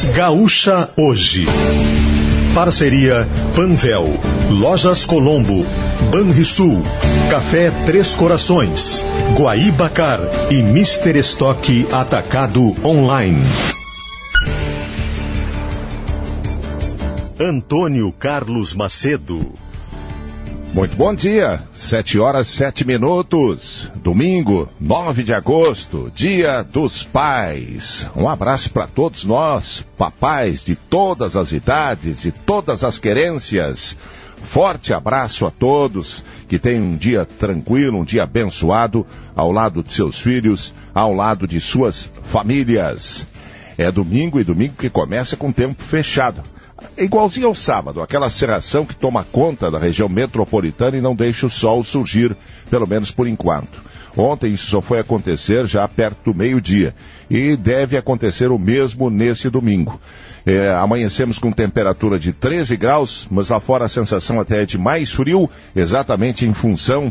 Gaúcha Hoje. Parceria Panvel, Lojas Colombo, Banrisul, Café Três Corações, Guaíbacar e Mister Estoque Atacado Online. Antônio Carlos Macedo. Muito bom dia, 7h07, domingo, 9 de agosto, dia dos pais. Um abraço para todos nós, papais de todas as idades, de todas as querências. Forte abraço a todos, que tenham um dia tranquilo, um dia abençoado, ao lado de seus filhos, ao lado de suas famílias. É domingo, e domingo que começa com o tempo fechado. É igualzinho ao sábado, aquela cerração que toma conta da região metropolitana e não deixa o sol surgir, pelo menos por enquanto. Ontem isso só foi acontecer já perto do meio-dia e deve acontecer o mesmo nesse domingo. Amanhecemos com temperatura de 13 graus, mas lá fora a sensação até é de mais frio, exatamente em função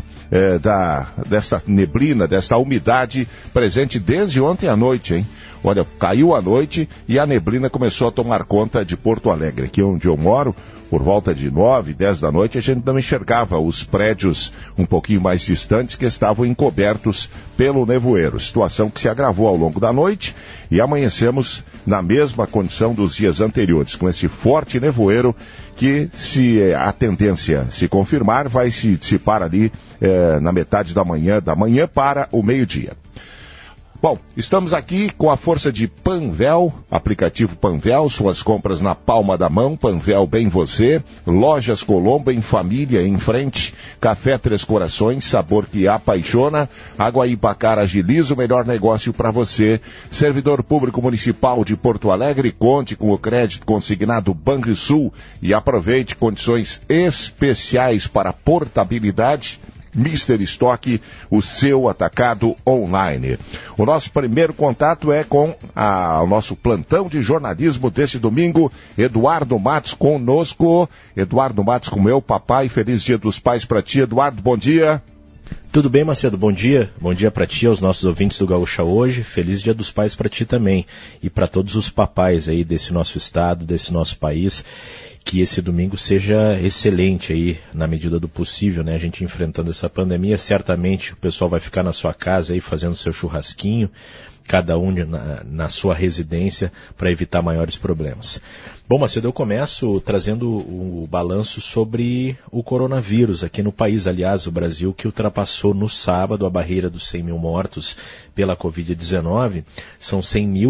desta neblina, desta umidade presente desde ontem à noite, hein? Olha, caiu a noite e a neblina começou a tomar conta de Porto Alegre. Aqui onde eu moro, por volta de 9, 10 da noite, a gente não enxergava os prédios um pouquinho mais distantes que estavam encobertos pelo nevoeiro. Situação que se agravou ao longo da noite e amanhecemos na mesma condição dos dias anteriores, com esse forte nevoeiro que, se a tendência se confirmar, vai se dissipar ali na metade da manhã para o meio-dia. Bom, estamos aqui com a força de Panvel, aplicativo Panvel, suas compras na palma da mão, Panvel bem você, Lojas Colombo em família, em frente, Café Três Corações, sabor que apaixona, Guaíbacar agiliza o melhor negócio para você, Servidor Público Municipal de Porto Alegre, conte com o crédito consignado Banrisul e aproveite condições especiais para portabilidade. Mister Estoque, o seu atacado online. O nosso primeiro contato é com o nosso plantão de jornalismo desse domingo, Eduardo Matos conosco. Eduardo Matos com meu papai, feliz dia dos pais para ti. Eduardo, bom dia. Tudo bem, Macedo? Bom dia para ti, aos nossos ouvintes do Gaúcha Hoje. Feliz dia dos pais para ti também e para todos os papais aí desse nosso estado, desse nosso país. Que esse domingo seja excelente aí, na medida do possível, né? A gente enfrentando essa pandemia, certamente o pessoal vai ficar na sua casa aí fazendo seu churrasquinho, cada um na sua residência, para evitar maiores problemas. Bom, Macedo, eu começo trazendo o balanço sobre o coronavírus aqui no país. Aliás, o Brasil que ultrapassou no sábado a barreira dos 100 mil mortos pela Covid-19, são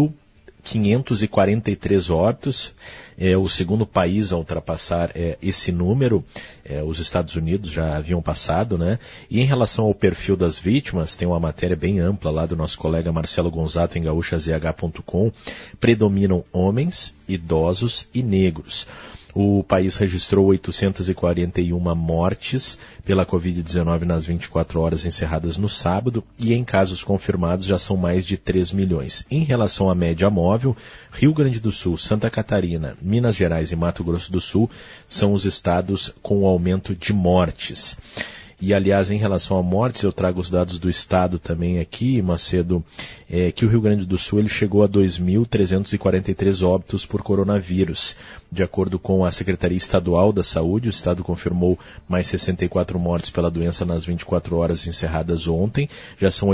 100.543 óbitos, é o segundo país a ultrapassar esse número. Os Estados Unidos já haviam passado, né? E em relação ao perfil das vítimas, tem uma matéria bem ampla lá do nosso colega Marcelo Gonzato em gaúchazh.com, predominam homens, idosos e negros. O país registrou 841 mortes pela Covid-19 nas 24 horas encerradas no sábado e em casos confirmados já são mais de 3 milhões. Em relação à média móvel, Rio Grande do Sul, Santa Catarina, Minas Gerais e Mato Grosso do Sul são os estados com o aumento de mortes. E, aliás, em relação a mortes, eu trago os dados do Estado também aqui, Macedo, que o Rio Grande do Sul ele chegou a 2.343 óbitos por coronavírus. De acordo com a Secretaria Estadual da Saúde, o Estado confirmou mais 64 mortes pela doença nas 24 horas encerradas ontem. Já são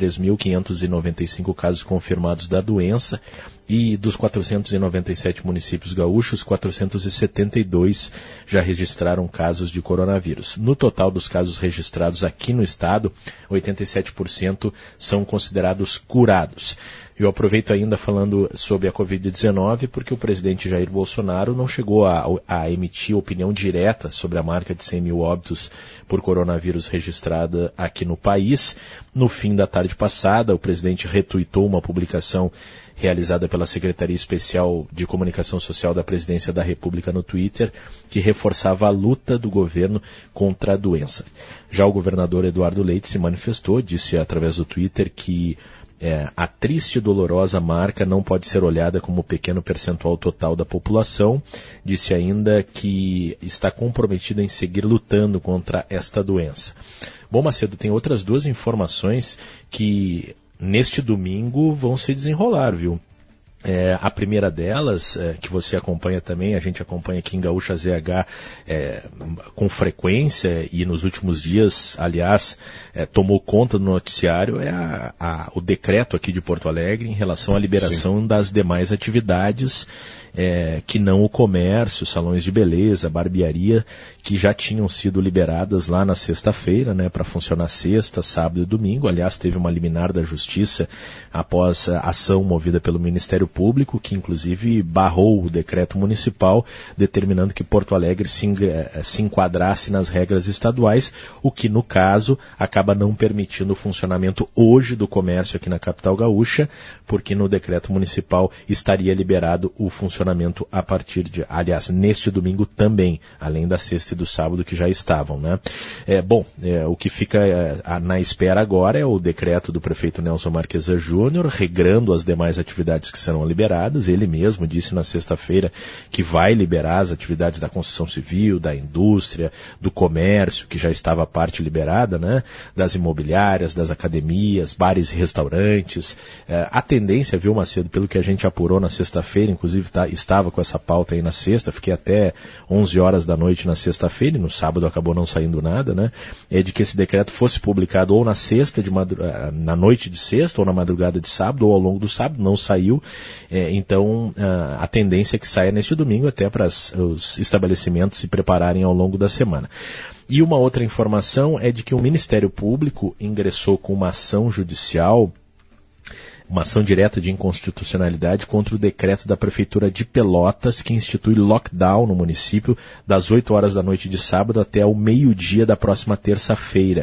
83.595 casos confirmados da doença. E dos 497 municípios gaúchos, 472 já registraram casos de coronavírus. No total dos casos registrados aqui no estado, 87% são considerados curados. Eu aproveito ainda falando sobre a Covid-19, porque o presidente Jair Bolsonaro não chegou a emitir opinião direta sobre a marca de 100 mil óbitos por coronavírus registrada aqui no país. No fim da tarde passada, o presidente retuitou uma publicação realizada pela Secretaria Especial de Comunicação Social da Presidência da República no Twitter, que reforçava a luta do governo contra a doença. Já o governador Eduardo Leite se manifestou, disse através do Twitter que a triste e dolorosa marca não pode ser olhada como pequeno percentual total da população. Disse ainda que está comprometido em seguir lutando contra esta doença. Bom, Macedo, tem outras duas informações que neste domingo vão se desenrolar, viu? A primeira delas, que você acompanha também, a gente acompanha aqui em Gaúcha ZH com frequência e nos últimos dias, aliás, tomou conta do noticiário, o decreto aqui de Porto Alegre em relação à liberação das demais atividades que não o comércio, salões de beleza, barbearia, que já tinham sido liberadas lá na sexta-feira, né, para funcionar sexta, sábado e domingo. Aliás, teve uma liminar da Justiça após a ação movida pelo Ministério Público, que inclusive barrou o decreto municipal, determinando que Porto Alegre se enquadrasse nas regras estaduais, o que, no caso, acaba não permitindo o funcionamento hoje do comércio aqui na capital gaúcha, porque no decreto municipal estaria liberado o funcionamento a partir de, aliás, neste domingo também, além da sexta e do sábado que já estavam, né? O que fica na espera agora é o decreto do prefeito Nelson Marquesa Júnior, regrando as demais atividades que serão liberadas. Ele mesmo disse na sexta-feira que vai liberar as atividades da construção civil, da indústria, do comércio, que já estava a parte liberada, né? Das imobiliárias, das academias, bares e restaurantes. A tendência, viu, Macedo, pelo que a gente apurou na sexta-feira, inclusive estava com essa pauta aí na sexta, fiquei até 11 horas da noite na sexta-feira, e no sábado acabou não saindo nada, né? É de que esse decreto fosse publicado ou na sexta, na noite de sexta, ou na madrugada de sábado, ou ao longo do sábado, não saiu. Então, a tendência é que saia neste domingo, até para os estabelecimentos se prepararem ao longo da semana. E uma outra informação é de que o Ministério Público ingressou com uma ação judicial, uma ação direta de inconstitucionalidade contra o decreto da Prefeitura de Pelotas, que institui lockdown no município das 8 horas da noite de sábado até o meio-dia da próxima terça-feira.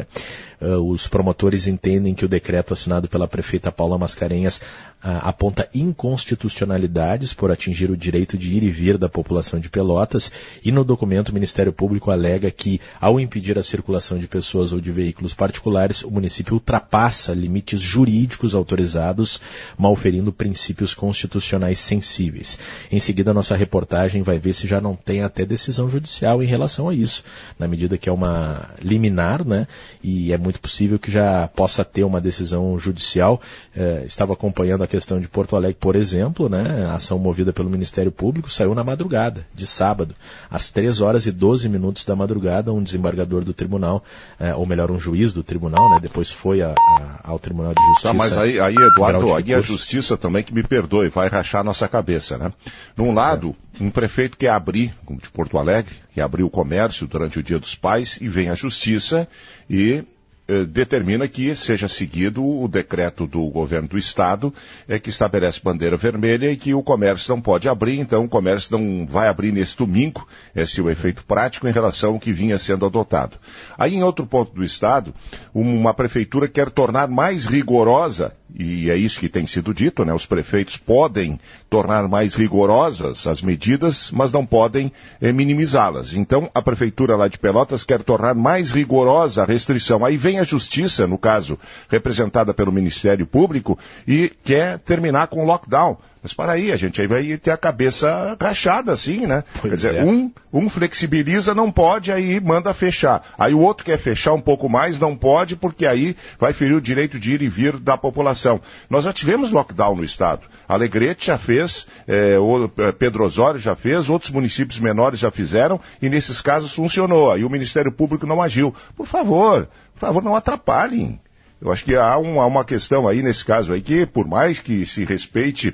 Os promotores entendem que o decreto assinado pela prefeita Paula Mascarenhas aponta inconstitucionalidades por atingir o direito de ir e vir da população de Pelotas, e no documento o Ministério Público alega que, ao impedir a circulação de pessoas ou de veículos particulares, o município ultrapassa limites jurídicos autorizados, malferindo princípios constitucionais sensíveis. Em seguida, a nossa reportagem vai ver se já não tem até decisão judicial em relação a isso, na medida que é uma liminar, né, e é muito possível que já possa ter uma decisão judicial. Estava acompanhando a questão de Porto Alegre, por exemplo, né, a ação movida pelo Ministério Público saiu na madrugada, de sábado, às 3 horas e 12 minutos da madrugada, um desembargador do tribunal, ou melhor, um juiz do tribunal, né, depois foi ao Tribunal de Justiça. Tá, mas aí Eduardo, aí a Justiça também, que me perdoe, vai rachar nossa cabeça, né? Num lado, um prefeito quer abrir, como de Porto Alegre, quer abrir o comércio durante o Dia dos Pais, e vem a Justiça e determina que seja seguido o decreto do governo do estado, que estabelece bandeira vermelha e que o comércio não pode abrir. Então o comércio não vai abrir nesse domingo. Esse é o efeito prático em relação ao que vinha sendo adotado. Aí, em outro ponto do estado, uma prefeitura quer tornar mais rigorosa, e é isso que tem sido dito, né? Os prefeitos podem tornar mais rigorosas as medidas, mas não podem minimizá-las. Então a prefeitura lá de Pelotas quer tornar mais rigorosa a restrição. Aí vem a Justiça, no caso, representada pelo Ministério Público, e quer terminar com o lockdown. Mas para aí, a gente aí vai ter a cabeça rachada assim, né? Quer dizer, um flexibiliza, não pode, aí manda fechar. Aí o outro quer fechar um pouco mais, não pode, porque aí vai ferir o direito de ir e vir da população. Nós já tivemos lockdown no estado. Alegrete já fez, Pedro Osório já fez, outros municípios menores já fizeram, e nesses casos funcionou. Aí o Ministério Público não agiu. Por favor, não atrapalhem. Eu acho que há uma questão aí, nesse caso aí, que por mais que se respeite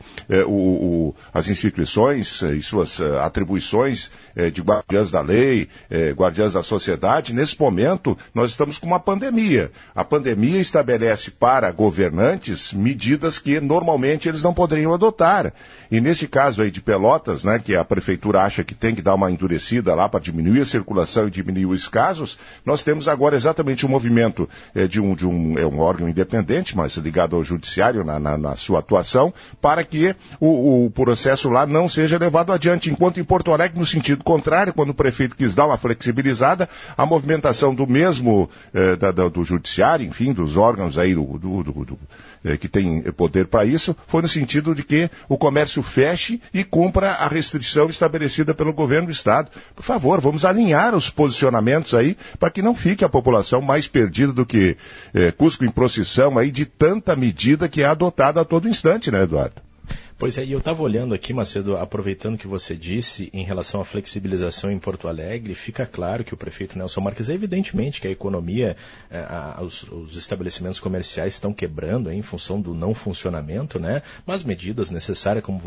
as instituições e suas atribuições de guardiãs da lei, guardiãs da sociedade, nesse momento nós estamos com uma pandemia. A pandemia estabelece para governantes medidas que normalmente eles não poderiam adotar. E nesse caso aí de Pelotas, né, que a prefeitura acha que tem que dar uma endurecida lá para diminuir a circulação e diminuir os casos, nós temos agora exatamente um movimento de um órgão independente, mas ligado ao judiciário na sua atuação, para que o processo lá não seja levado adiante. Enquanto em Porto Alegre, no sentido contrário, quando o prefeito quis dar uma flexibilizada, a movimentação do mesmo, do judiciário, enfim, dos órgãos aí que tem poder para isso, foi no sentido de que o comércio feche e cumpra a restrição estabelecida pelo governo do estado. Por favor, vamos alinhar os posicionamentos aí, para que não fique a população mais perdida do que Cusco em procissão aí, de tanta medida que é adotada a todo instante, né, Eduardo? Pois é, e eu estava olhando aqui, Macedo, aproveitando que você disse em relação à flexibilização em Porto Alegre, fica claro que o prefeito Nelson Marques, evidentemente que a economia, os estabelecimentos comerciais estão quebrando em função do não funcionamento, né? Mas medidas necessárias, como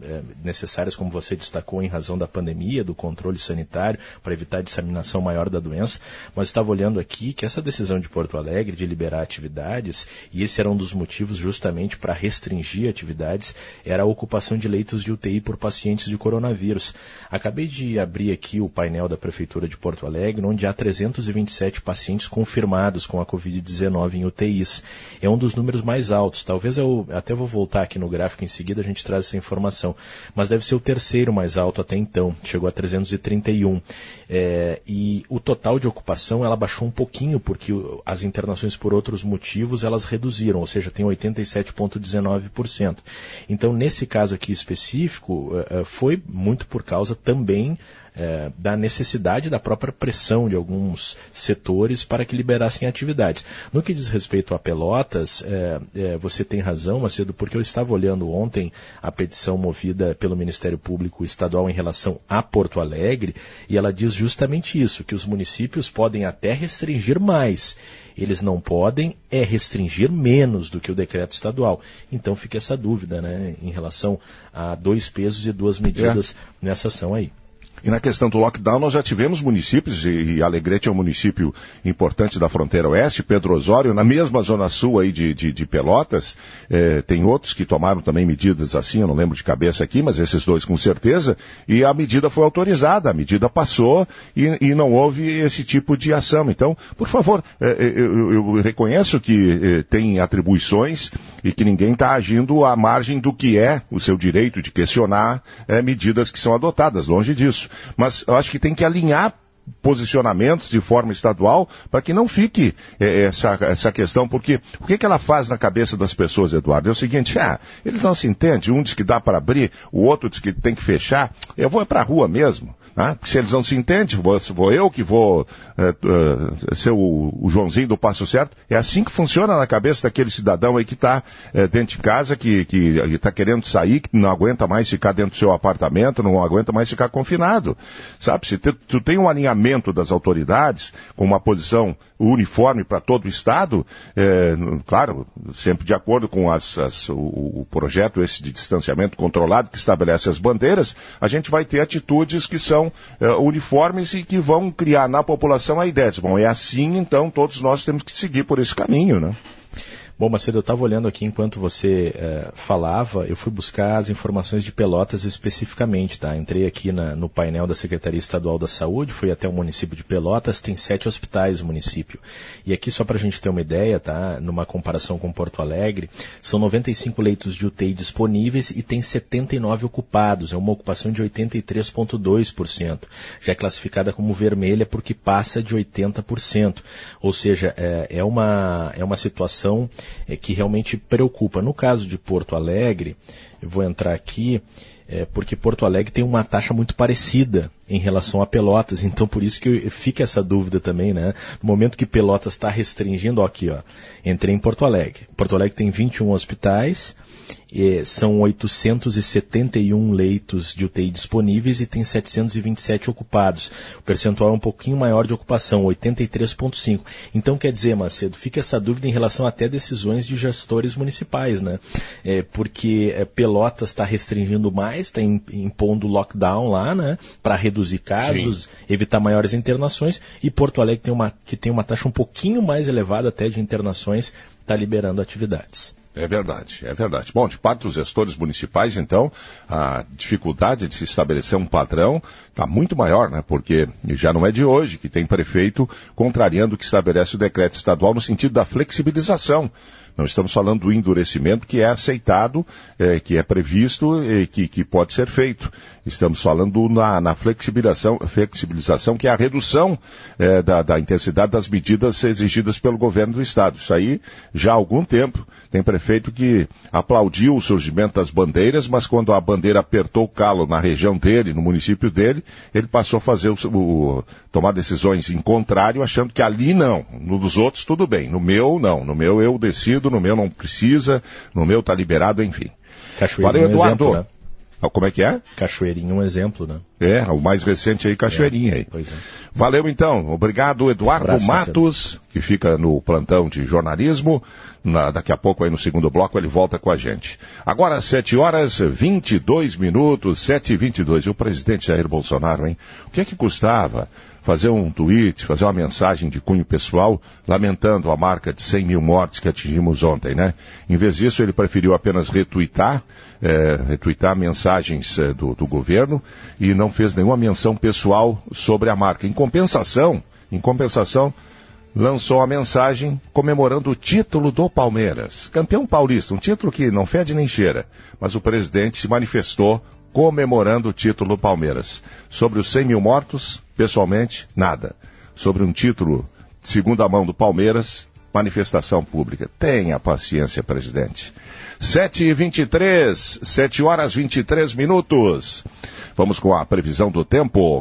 você destacou, em razão da pandemia, do controle sanitário, para evitar a disseminação maior da doença. Mas estava olhando aqui que essa decisão de Porto Alegre de liberar atividades, e esse era um dos motivos justamente para restringir atividades, era a ocupação de leitos de UTI por pacientes de coronavírus. Acabei de abrir aqui o painel da Prefeitura de Porto Alegre, onde há 327 pacientes confirmados com a Covid-19 em UTIs. É um dos números mais altos. Talvez eu até vou voltar aqui no gráfico em seguida, a gente traz essa informação. Mas deve ser o terceiro mais alto até então. Chegou a 331. E o total de ocupação, ela baixou um pouquinho, porque as internações por outros motivos, elas reduziram, ou seja, tem 87,19%. Então, nesse caso aqui específico, foi muito por causa também da necessidade da própria pressão de alguns setores para que liberassem atividades. No que diz respeito a Pelotas, você tem razão, Macedo, porque eu estava olhando ontem a petição movida pelo Ministério Público Estadual em relação a Porto Alegre, e ela diz justamente isso, que os municípios podem até restringir mais, eles não podem restringir menos do que o decreto estadual. Então fica essa dúvida, né, em relação a 2 pesos e 2 medidas nessa ação aí. E na questão do lockdown, nós já tivemos municípios, e Alegrete é um município importante da fronteira oeste, Pedro Osório, na mesma zona sul aí de Pelotas, tem outros que tomaram também medidas assim, eu não lembro de cabeça aqui, mas esses 2 com certeza, e a medida foi autorizada, a medida passou e não houve esse tipo de ação. Então, por favor, eu reconheço que tem atribuições e que ninguém está agindo à margem do que é o seu direito de questionar medidas que são adotadas, longe disso. Mas eu acho que tem que alinhar posicionamentos de forma estadual para que não fique essa questão, porque o que ela faz na cabeça das pessoas, Eduardo? É o seguinte, eles não se entendem, um diz que dá para abrir, o outro diz que tem que fechar, eu vou para a rua mesmo. Porque se eles não se entendem, vou eu que vou ser o Joãozinho do passo certo. É assim que funciona na cabeça daquele cidadão aí que está dentro de casa, que está querendo sair, que não aguenta mais ficar dentro do seu apartamento, não aguenta mais ficar confinado. Sabe, se tu tem um alinhamento das autoridades, com uma posição uniforme para todo o Estado, claro, sempre de acordo com o projeto esse de distanciamento controlado que estabelece as bandeiras, a gente vai ter atitudes que são uniformes e que vão criar na população a ideia de, bom, é assim, então todos nós temos que seguir por esse caminho, né? Bom, Macedo, eu estava olhando aqui enquanto você falava, eu fui buscar as informações de Pelotas especificamente, tá? Entrei aqui no painel da Secretaria Estadual da Saúde, fui até o município de Pelotas, tem 7 hospitais no município. E aqui, só para a gente ter uma ideia, tá? Numa comparação com Porto Alegre, são 95 leitos de UTI disponíveis e tem 79 ocupados, é uma ocupação de 83,2%. Já é classificada como vermelha porque passa de 80%. Ou seja, é uma situação que realmente preocupa. No caso de Porto Alegre, eu vou entrar aqui, porque Porto Alegre tem uma taxa muito parecida em relação a Pelotas, então por isso que fica essa dúvida também, né? No momento que Pelotas está restringindo, entrei em Porto Alegre. Porto Alegre tem 21 hospitais, são 871 leitos de UTI disponíveis e tem 727 ocupados. O percentual é um pouquinho maior de ocupação, 83,5%. Então, quer dizer, Macedo, fica essa dúvida em relação até decisões de gestores municipais, né? Porque Pelotas está restringindo mais, está impondo lockdown lá, né? Para reduzir casos, sim, evitar maiores internações, e Porto Alegre que tem uma taxa um pouquinho mais elevada até de internações, está liberando atividades. É verdade. Bom, de parte dos gestores municipais, então, a dificuldade de se estabelecer um padrão está muito maior, né? Porque já não é de hoje que tem prefeito contrariando o que estabelece o decreto estadual no sentido da flexibilização. Não estamos falando do endurecimento que é aceitado, que é previsto e que pode ser feito. Estamos falando na flexibilização, que é a redução da intensidade das medidas exigidas pelo governo do Estado. Isso aí, já há algum tempo, tem prefeito que aplaudiu o surgimento das bandeiras, mas quando a bandeira apertou o calo na região dele, no município dele, ele passou a fazer tomar decisões em contrário, achando que ali não, no dos outros tudo bem, no meu não, no meu eu decido, no meu não precisa, no meu está liberado, enfim. Valeu, Eduardo. Exemplo, né? Como é que é? Cachoeirinha, um exemplo, né? O mais recente aí, Cachoeirinha aí. Pois é. Valeu então, obrigado Eduardo Matos, que fica no plantão de jornalismo. Daqui a pouco aí no segundo bloco ele volta com a gente. Agora 7h22, 7h22. E o presidente Jair Bolsonaro, hein? O que é que custava fazer um tweet, fazer uma mensagem de cunho pessoal, lamentando a marca de 100 mil mortes que atingimos ontem, né? Em vez disso, ele preferiu apenas retweetar mensagens do governo e não fez nenhuma menção pessoal sobre a marca. Em compensação, lançou a mensagem comemorando o título do Palmeiras. Campeão paulista, um título que não fede nem cheira, mas o presidente se manifestou comemorando o título do Palmeiras. Sobre os 100 mil mortos, pessoalmente, nada. Sobre um título de segunda mão do Palmeiras, manifestação pública. Tenha paciência, presidente. 7h23, 7h23. Vamos com a previsão do tempo.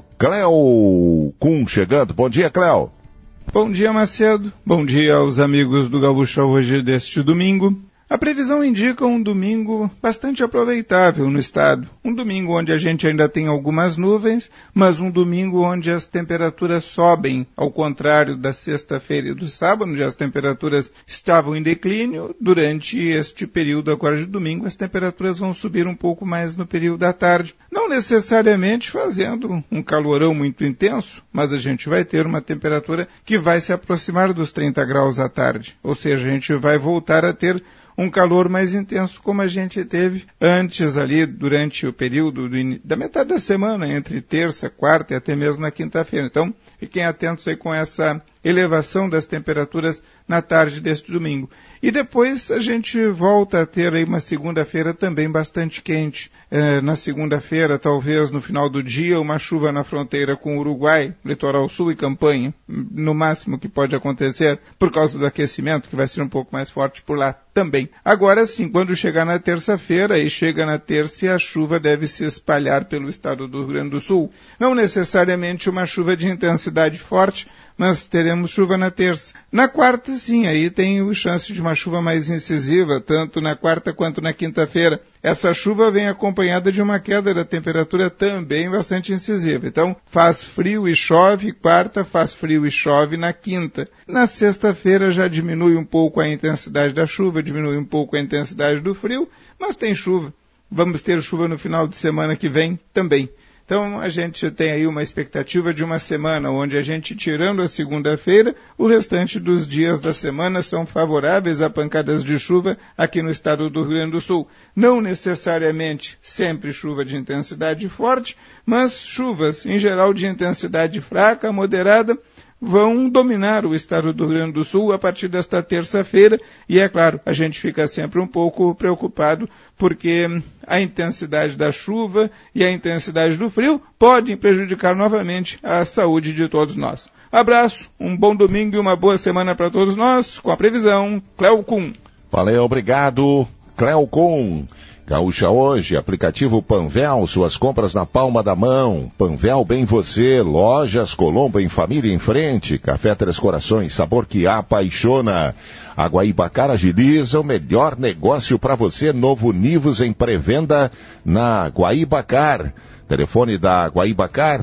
Cléo Kuhn chegando. Bom dia, Cléo. Bom dia, Macedo. Bom dia aos amigos do Gaúcha hoje deste domingo. A previsão indica um domingo bastante aproveitável no estado. Um domingo onde a gente ainda tem algumas nuvens, mas um domingo onde as temperaturas sobem, ao contrário da sexta-feira e do sábado, onde as temperaturas estavam em declínio. Durante este período agora de domingo, as temperaturas vão subir um pouco mais no período da tarde. Não necessariamente fazendo um calorão muito intenso, mas a gente vai ter uma temperatura que vai se aproximar dos 30 graus à tarde. Ou seja, a gente vai voltar a ter um calor mais intenso como a gente teve antes ali durante o período da metade da semana, entre terça, quarta e até mesmo na quinta-feira. Então, fiquem atentos aí com essa elevação das temperaturas na tarde deste domingo. E depois a gente volta a ter aí uma segunda-feira também bastante quente. Na segunda-feira, talvez no final do dia, uma chuva na fronteira com o Uruguai, litoral sul e Campanha, no máximo que pode acontecer por causa do aquecimento, que vai ser um pouco mais forte por lá também. Agora sim, quando chegar na terça-feira, e chega na terça e a chuva deve se espalhar pelo estado do Rio Grande do Sul. Não necessariamente uma chuva de intensidade forte, mas teremos chuva na terça. Na quarta, sim, aí tem chance de uma chuva mais incisiva, tanto na quarta quanto na quinta-feira. Essa chuva vem acompanhada de uma queda da temperatura também bastante incisiva. Então, faz frio e chove quarta, faz frio e chove na quinta. Na sexta-feira já diminui um pouco a intensidade da chuva, diminui um pouco a intensidade do frio, mas tem chuva. Vamos ter chuva no final de semana que vem também. Então, a gente tem aí uma expectativa de uma semana onde a gente, tirando a segunda-feira, o restante dos dias da semana são favoráveis a pancadas de chuva aqui no estado do Rio Grande do Sul. Não necessariamente sempre chuva de intensidade forte, mas chuvas, em geral, de intensidade fraca, moderada, vão dominar o estado do Rio Grande do Sul a partir desta terça-feira e, é claro, a gente fica sempre um pouco preocupado porque a intensidade da chuva e a intensidade do frio podem prejudicar novamente a saúde de todos nós. Abraço, um bom domingo e uma boa semana para todos nós, com a previsão, Cléo Kuhn. Valeu, obrigado, Cléo Kuhn. Gaúcha hoje, aplicativo Panvel, suas compras na palma da mão. Panvel bem você, Lojas Colombo em família em frente, Café Três Corações, sabor que apaixona. A Guaibacar agiliza, o melhor negócio para você, novo Nivus em pré-venda na Guaibacar. Telefone da Guaibacar,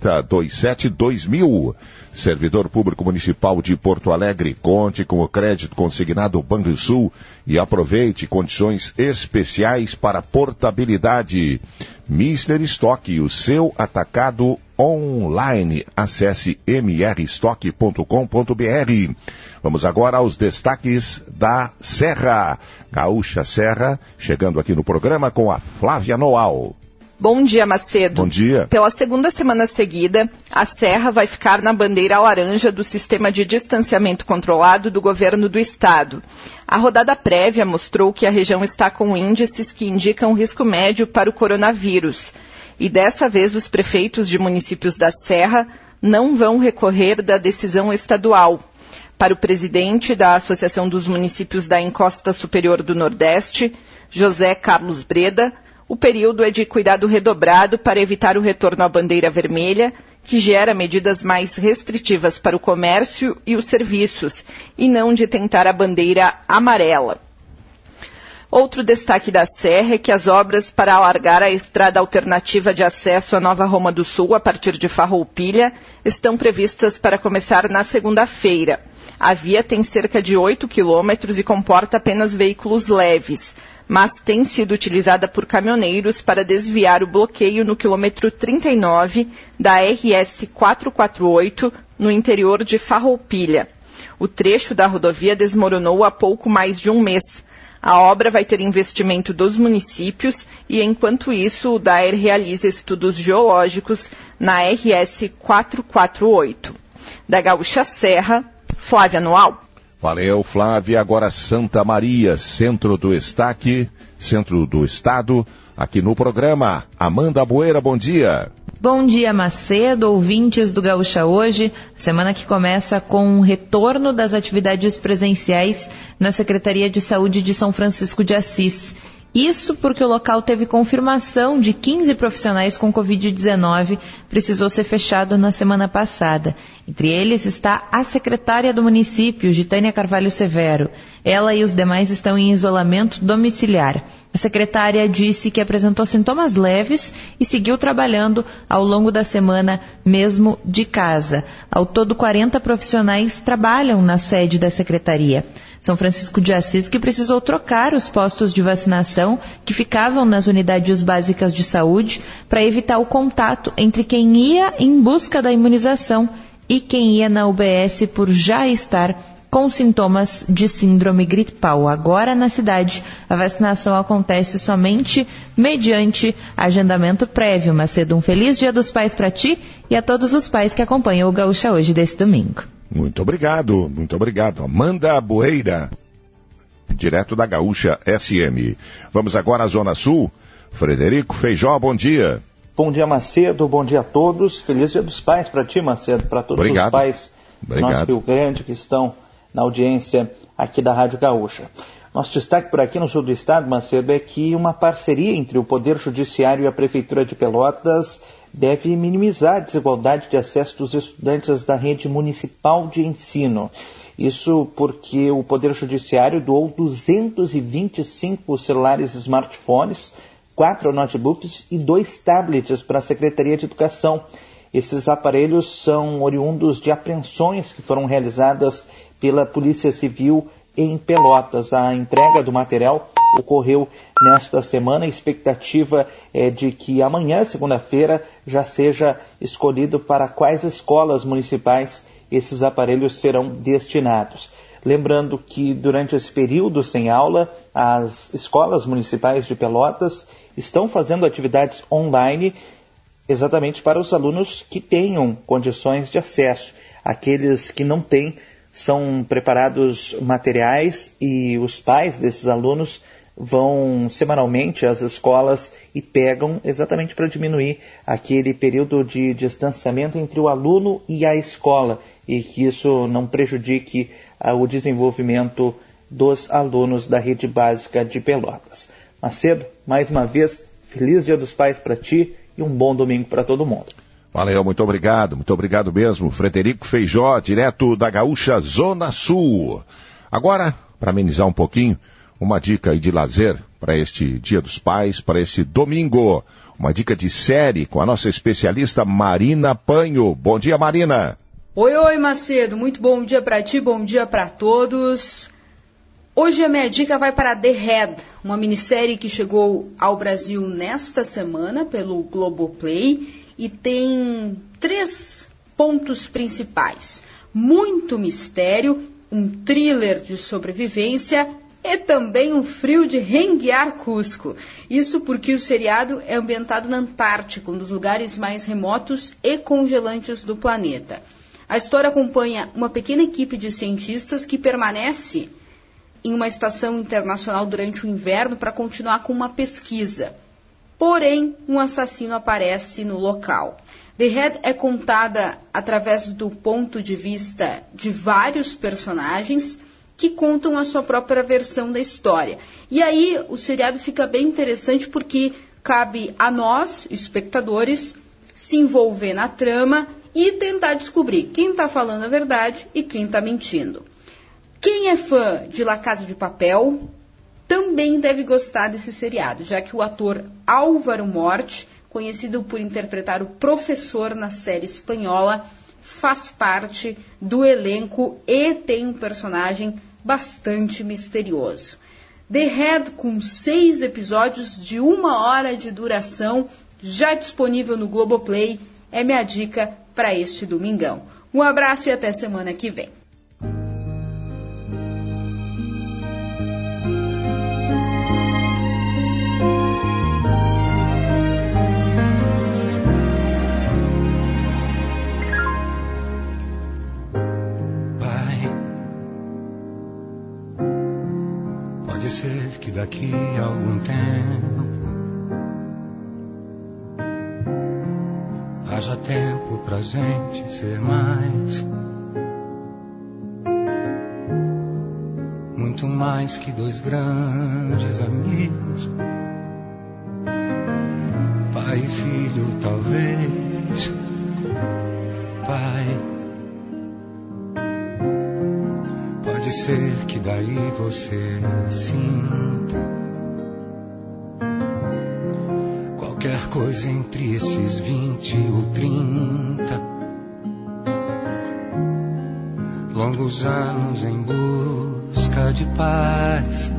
3027-2000. Servidor Público Municipal de Porto Alegre, conte com o crédito consignado Banrisul e aproveite condições especiais para portabilidade. Mister Stock, o seu atacado online. Acesse mrstock.com.br. Vamos agora aos destaques da Serra. Gaúcha Serra, chegando aqui no programa com a Flávia Noal. Bom dia, Macedo. Bom dia. Pela segunda semana seguida, a Serra vai ficar na bandeira laranja do sistema de distanciamento controlado do governo do estado. A rodada prévia mostrou que a região está com índices que indicam risco médio para o coronavírus. E dessa vez os prefeitos de municípios da Serra não vão recorrer da decisão estadual. Para o presidente da Associação dos Municípios da Encosta Superior do Nordeste, José Carlos Breda, o período é de cuidado redobrado para evitar o retorno à bandeira vermelha, que gera medidas mais restritivas para o comércio e os serviços, e não de tentar a bandeira amarela. Outro destaque da Serra é que as obras para alargar a estrada alternativa de acesso à Nova Roma do Sul, a partir de Farroupilha, estão previstas para começar na segunda-feira. A via tem cerca de 8 quilômetros e comporta apenas veículos leves, mas tem sido utilizada por caminhoneiros para desviar o bloqueio no quilômetro 39 da RS 448, no interior de Farroupilha. O trecho da rodovia desmoronou há pouco mais de um mês. A obra vai ter investimento dos municípios e, enquanto isso, o DAER realiza estudos geológicos na RS 448. Da Gaúcha Serra, Flávia Noal. Valeu, Flávia. Agora Santa Maria, centro do estado, aqui no programa. Amanda Boeira, bom dia. Bom dia, Macedo, ouvintes do Gaúcha Hoje. Semana que começa com o retorno das atividades presenciais na Secretaria de Saúde de São Francisco de Assis. Isso porque o local teve confirmação de 15 profissionais com Covid-19, precisou ser fechado na semana passada. Entre eles está a secretária do município, Gitânia Carvalho Severo. Ela e os demais estão em isolamento domiciliar. A secretária disse que apresentou sintomas leves e seguiu trabalhando ao longo da semana, mesmo de casa. Ao todo, 40 profissionais trabalham na sede da secretaria. São Francisco de Assis, que precisou trocar os postos de vacinação que ficavam nas unidades básicas de saúde para evitar o contato entre quem ia em busca da imunização e quem ia na UBS por já estar com sintomas de síndrome gripal. Agora, na cidade, a vacinação acontece somente mediante agendamento prévio. Macedo, um feliz Dia dos Pais para ti e a todos os pais que acompanham o Gaúcha Hoje desse domingo. Muito obrigado. Amanda Boeira, direto da Gaúcha SM. Vamos agora à Zona Sul. Frederico Feijó, bom dia. Bom dia, Macedo, bom dia a todos. Feliz Dia dos Pais para ti, Macedo, para todos os pais do nosso Rio Grande que estão na audiência aqui da Rádio Gaúcha. Nosso destaque por aqui no sul do estado, Macedo, é que uma parceria entre o Poder Judiciário e a Prefeitura de Pelotas deve minimizar a desigualdade de acesso dos estudantes da rede municipal de ensino. Isso porque o Poder Judiciário doou 225 celulares smartphones, 4 notebooks e 2 tablets para a Secretaria de Educação. Esses aparelhos são oriundos de apreensões que foram realizadas pela Polícia Civil em Pelotas. A entrega do material ocorreu nesta semana. A expectativa é de que amanhã, segunda-feira, já seja escolhido para quais escolas municipais esses aparelhos serão destinados. Lembrando que durante esse período sem aula, as escolas municipais de Pelotas estão fazendo atividades online exatamente para os alunos que tenham condições de acesso. Aqueles que não têm, são preparados materiais e os pais desses alunos vão semanalmente às escolas e pegam exatamente para diminuir aquele período de distanciamento entre o aluno e a escola e que isso não prejudique o desenvolvimento dos alunos da rede básica de Pelotas. Macedo, mais uma vez, feliz Dia dos Pais para ti e um bom domingo para todo mundo. Valeu, muito obrigado mesmo. Frederico Feijó, direto da Gaúcha Zona Sul. Agora, para amenizar um pouquinho, uma dica aí de lazer para este Dia dos Pais, para esse domingo. Uma dica de série com a nossa especialista Marina Panho. Bom dia, Marina. Oi, Macedo. Muito bom dia para ti, bom dia para todos. Hoje a minha dica vai para The Head, uma minissérie que chegou ao Brasil nesta semana pelo Globoplay e tem 3 pontos principais. Muito mistério, um thriller de sobrevivência e também um frio de renguear Cusco. Isso porque o seriado é ambientado na Antártica, um dos lugares mais remotos e congelantes do planeta. A história acompanha uma pequena equipe de cientistas que permanece em uma estação internacional durante o inverno para continuar com uma pesquisa. Porém, um assassino aparece no local. The Head é contada através do ponto de vista de vários personagens que contam a sua própria versão da história. E aí o seriado fica bem interessante porque cabe a nós, espectadores, se envolver na trama e tentar descobrir quem está falando a verdade e quem está mentindo. Quem é fã de La Casa de Papel também deve gostar desse seriado, já que o ator Álvaro Morte, conhecido por interpretar o professor na série espanhola, faz parte do elenco e tem um personagem bastante misterioso. The Head, com 6 episódios de 1 hora de duração, já disponível no Globoplay, é minha dica para este domingão. Um abraço e até semana que vem. Pode ser que daqui a algum tempo haja tempo pra gente ser mais, muito mais que 2 grandes amigos, pai e filho talvez, pai. Pode ser que daí você sinta qualquer coisa entre esses 20 ou 30 longos anos em busca de paz.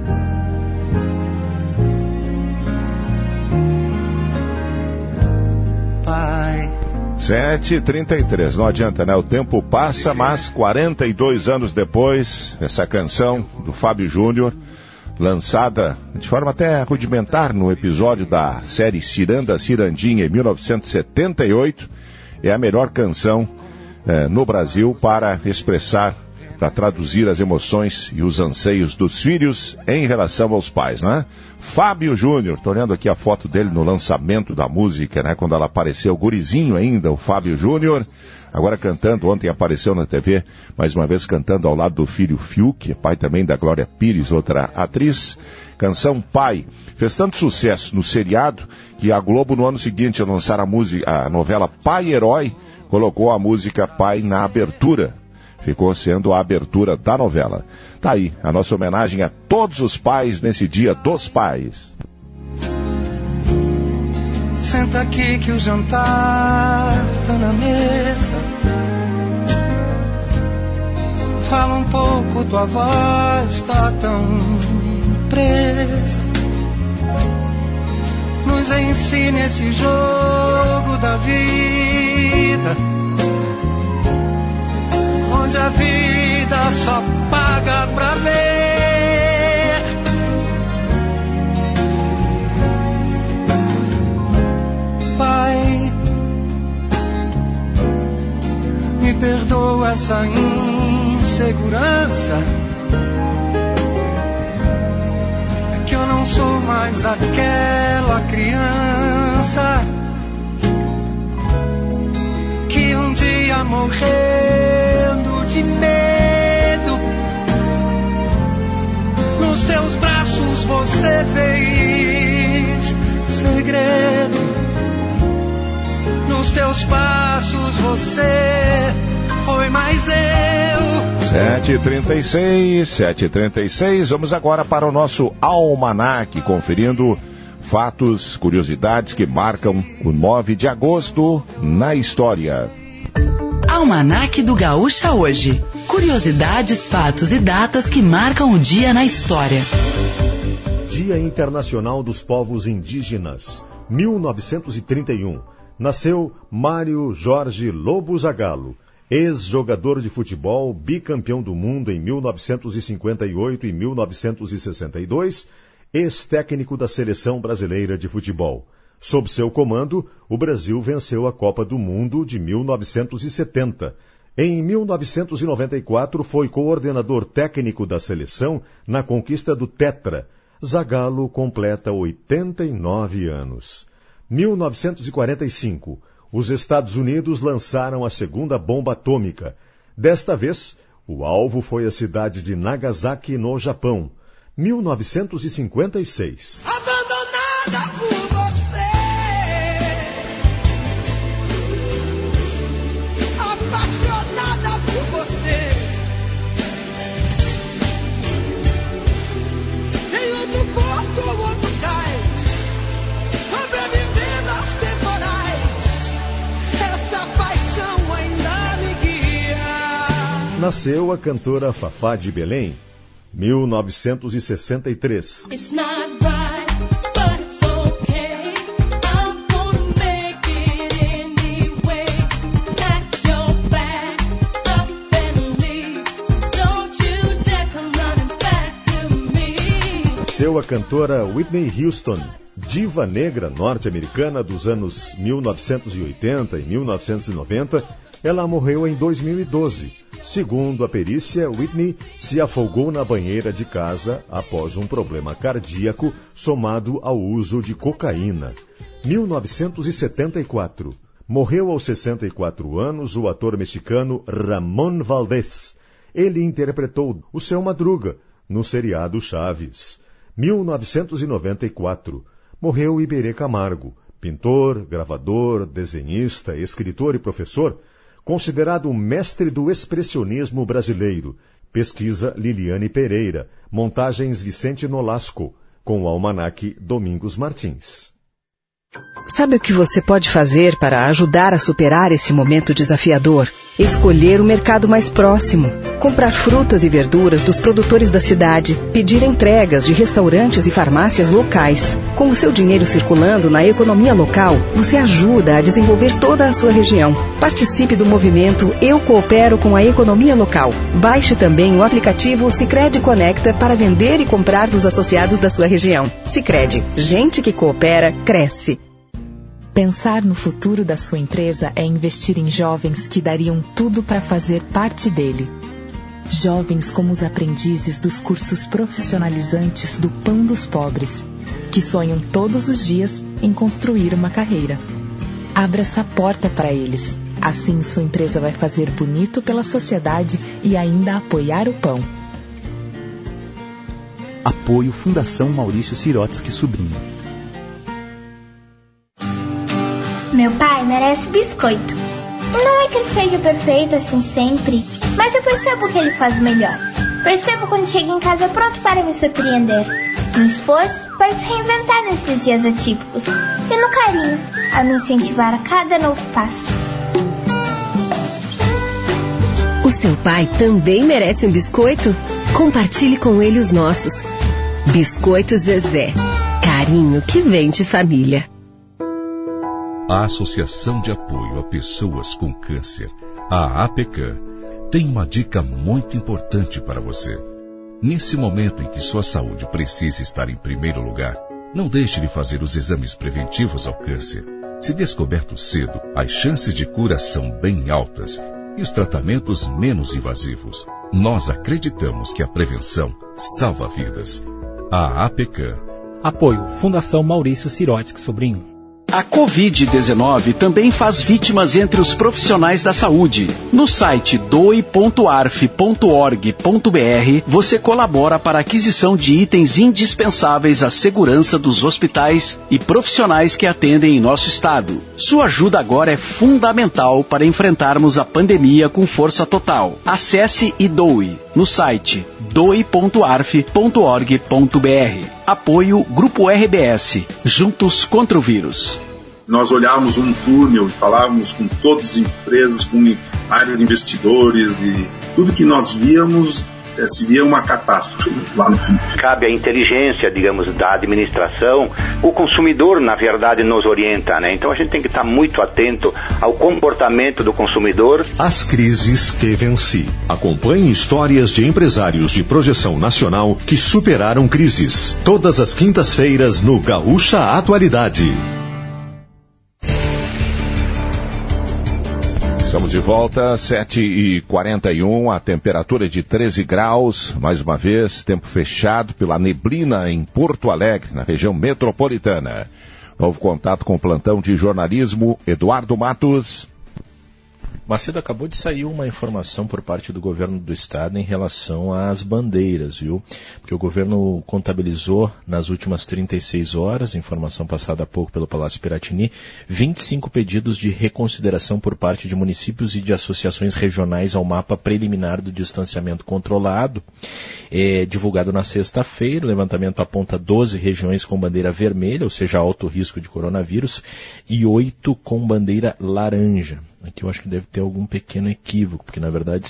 Pai. 7h33, não adianta, né? O tempo passa, mas 42 anos depois, essa canção do Fábio Júnior, lançada de forma até rudimentar no episódio da série Ciranda Cirandinha em 1978, é a melhor canção no Brasil para expressar, para traduzir as emoções e os anseios dos filhos em relação aos pais, né? Fábio Júnior, tô olhando aqui a foto dele no lançamento da música, né? Quando ela apareceu, gurizinho ainda, o Fábio Júnior, agora cantando, ontem apareceu na TV, mais uma vez cantando ao lado do filho Fiuk, pai também da Glória Pires, outra atriz. Canção Pai, fez tanto sucesso no seriado, que a Globo no ano seguinte a lançar a novela Pai Herói, colocou a música Pai na abertura. Ficou sendo a abertura da novela. Tá aí, a nossa homenagem a todos os pais nesse Dia dos Pais. Senta aqui que o jantar tá na mesa. Fala um pouco, tua voz tá tão presa. Nos ensine esse jogo da vida, onde a vida só paga pra ver. Pai, me perdoa essa insegurança, é que eu não sou mais aquela criança que um dia morrendo de medo, nos teus braços você fez segredo, nos teus passos você foi mais eu. 7h36, vamos agora para o nosso almanaque, conferindo fatos, curiosidades que marcam o 9 de agosto na história. Almanaque do Gaúcha hoje. Curiosidades, fatos e datas que marcam o dia na história. Dia Internacional dos Povos Indígenas, 1931. Nasceu Mário Jorge Lobo Zagallo, ex-jogador de futebol, bicampeão do mundo em 1958 e 1962, ex-técnico da Seleção Brasileira de Futebol. Sob seu comando, o Brasil venceu a Copa do Mundo de 1970. Em 1994, foi coordenador técnico da seleção na conquista do Tetra. Zagallo completa 89 anos. 1945, os Estados Unidos lançaram a segunda bomba atômica. Desta vez, o alvo foi a cidade de Nagasaki, no Japão. 1956. Abandonada por você, apaixonada por você, sem outro Nasceu a cantora Fafá de Belém, 1963. Nasceu a cantora Whitney Houston, diva negra norte-americana dos anos 1980 e 1990. Ela morreu em 2012. Segundo a perícia, Whitney se afogou na banheira de casa após um problema cardíaco somado ao uso de cocaína. 1974. Morreu aos 64 anos o ator mexicano Ramón Valdés. Ele interpretou o Seu Madruga no seriado Chaves. 1994. Morreu Iberê Camargo, pintor, gravador, desenhista, escritor e professor, considerado o mestre do expressionismo brasileiro. Pesquisa Liliane Pereira, montagens Vicente Nolasco, com o almanaque Domingos Martins. Sabe o que você pode fazer para ajudar a superar esse momento desafiador? Escolher o mercado mais próximo, comprar frutas e verduras dos produtores da cidade, pedir entregas de restaurantes e farmácias locais. Com o seu dinheiro circulando na economia local, você ajuda a desenvolver toda a sua região. Participe do movimento Eu Coopero com a Economia Local. Baixe também o aplicativo Sicredi Conecta para vender e comprar dos associados da sua região. Sicredi, gente que coopera, cresce. Pensar no futuro da sua empresa é investir em jovens que dariam tudo para fazer parte dele. Jovens como os aprendizes dos cursos profissionalizantes do Pão dos Pobres, que sonham todos os dias em construir uma carreira. Abra essa porta para eles. Assim sua empresa vai fazer bonito pela sociedade e ainda apoiar o pão. Apoio Fundação Maurício Sirotsky Sobrinho. Meu pai merece biscoito. E não é que ele seja perfeito assim sempre, mas eu percebo que ele faz o melhor. Percebo quando chega em casa pronto para me surpreender. No esforço para se reinventar nesses dias atípicos. E no carinho a me incentivar a cada novo passo. O seu pai também merece um biscoito? Compartilhe com ele os nossos. Biscoitos Zezé. Carinho que vem de família. A Associação de Apoio a Pessoas com Câncer, a APCAM, tem uma dica muito importante para você. Nesse momento em que sua saúde precisa estar em primeiro lugar, não deixe de fazer os exames preventivos ao câncer. Se descoberto cedo, as chances de cura são bem altas e os tratamentos menos invasivos. Nós acreditamos que a prevenção salva vidas. A APCAM. Apoio Fundação Maurício Sirotsky Sobrinho. A Covid-19 também faz vítimas entre os profissionais da saúde. No site doe.arf.org.br, você colabora para a aquisição de itens indispensáveis à segurança dos hospitais e profissionais que atendem em nosso estado. Sua ajuda agora é fundamental para enfrentarmos a pandemia com força total. Acesse e doe no site doe.arf.org.br. Apoio Grupo RBS. Juntos contra o vírus. Nós olhávamos um túnel e falávamos com todas as empresas, com áreas de investidores e tudo que nós víamos se via uma catástrofe lá no fim. Cabe à inteligência, digamos, da administração. O consumidor, na verdade, nos orienta, né? Então a gente tem que estar muito atento ao comportamento do consumidor. As crises que venci. Acompanhe histórias de empresários de projeção nacional que superaram crises. Todas as quintas-feiras no Gaúcha Atualidade. Estamos de volta, 7h41, a temperatura é de 13 graus, mais uma vez, tempo fechado pela neblina em Porto Alegre, na região metropolitana. Novo contato com o plantão de jornalismo, Eduardo Matos. Macedo, acabou de sair uma informação por parte do governo do estado em relação às bandeiras, viu? Porque o governo contabilizou nas últimas 36 horas, informação passada há pouco pelo Palácio Piratini, 25 pedidos de reconsideração por parte de municípios e de associações regionais ao mapa preliminar do distanciamento controlado. Divulgado na sexta-feira, o levantamento aponta 12 regiões com bandeira vermelha, ou seja, alto risco de coronavírus, e 8 com bandeira laranja. Aqui eu acho que deve ter algum pequeno equívoco, porque na verdade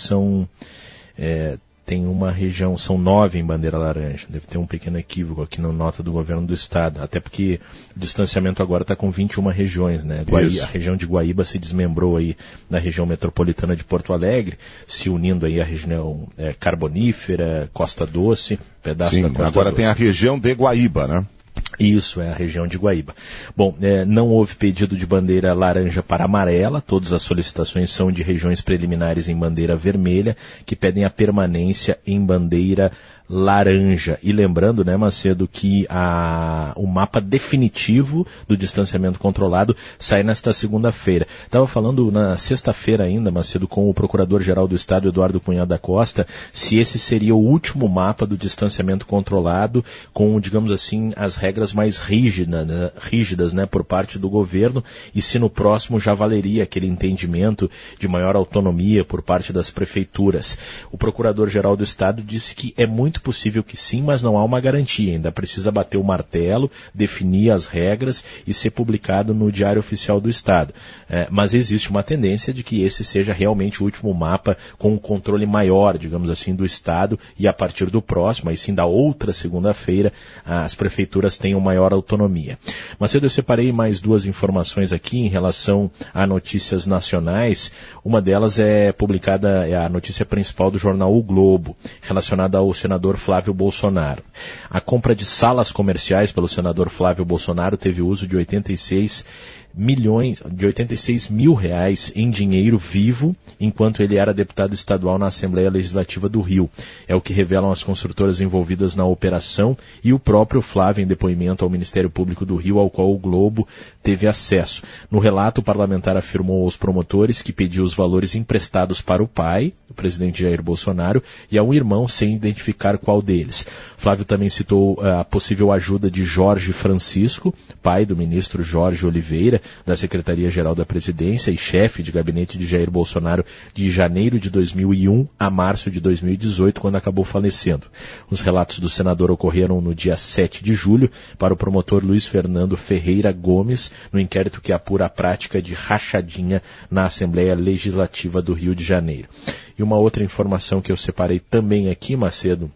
tem uma região, são 9 em bandeira laranja. Deve ter um pequeno equívoco aqui na nota do governo do estado, até porque o distanciamento agora está com 21 regiões, né? A região de Guaíba se desmembrou aí na região metropolitana de Porto Alegre, se unindo aí à região carbonífera, Costa Doce, pedaço da Costa agora Doce. Tem a região de Guaíba, né? Isso, é a região de Guaíba. Bom, não houve pedido de bandeira laranja para amarela, todas as solicitações são de regiões preliminares em bandeira vermelha, que pedem a permanência em bandeira laranja. E lembrando, né, Macedo, que o mapa definitivo do distanciamento controlado sai nesta segunda-feira. Estava falando na sexta-feira ainda, Macedo, com o Procurador-Geral do Estado, Eduardo Cunha da Costa, se esse seria o último mapa do distanciamento controlado com, digamos assim, as regras mais rígidas, né, por parte do governo, e se no próximo já valeria aquele entendimento de maior autonomia por parte das prefeituras. O Procurador-Geral do Estado disse que é muito possível que sim, mas não há uma garantia. Ainda precisa bater o martelo, definir as regras e ser publicado no Diário Oficial do Estado. Mas existe uma tendência de que esse seja realmente o último mapa com um controle maior, digamos assim, do Estado, e a partir do próximo, aí sim da outra segunda-feira, as prefeituras tenham maior autonomia. Mas eu separei mais 2 informações aqui em relação a notícias nacionais. Uma delas é publicada, é a notícia principal do jornal O Globo, relacionada ao senador Flávio Bolsonaro. A compra de salas comerciais pelo senador Flávio Bolsonaro teve uso de 86 mil reais em dinheiro vivo, enquanto ele era deputado estadual na Assembleia Legislativa do Rio. É o que revelam as construtoras envolvidas na operação e o próprio Flávio em depoimento ao Ministério Público do Rio, ao qual o Globo teve acesso. No relato, o parlamentar afirmou aos promotores que pediu os valores emprestados para o pai, o presidente Jair Bolsonaro, e a um irmão, sem identificar qual deles. Flávio também citou a possível ajuda de Jorge Francisco, pai do ministro Jorge Oliveira, da Secretaria-Geral da Presidência e chefe de gabinete de Jair Bolsonaro de janeiro de 2001 a março de 2018, quando acabou falecendo. Os relatos do senador ocorreram no dia 7 de julho para o promotor Luiz Fernando Ferreira Gomes, no inquérito que apura a prática de rachadinha na Assembleia Legislativa do Rio de Janeiro. E uma outra informação que eu separei também aqui, Macedo,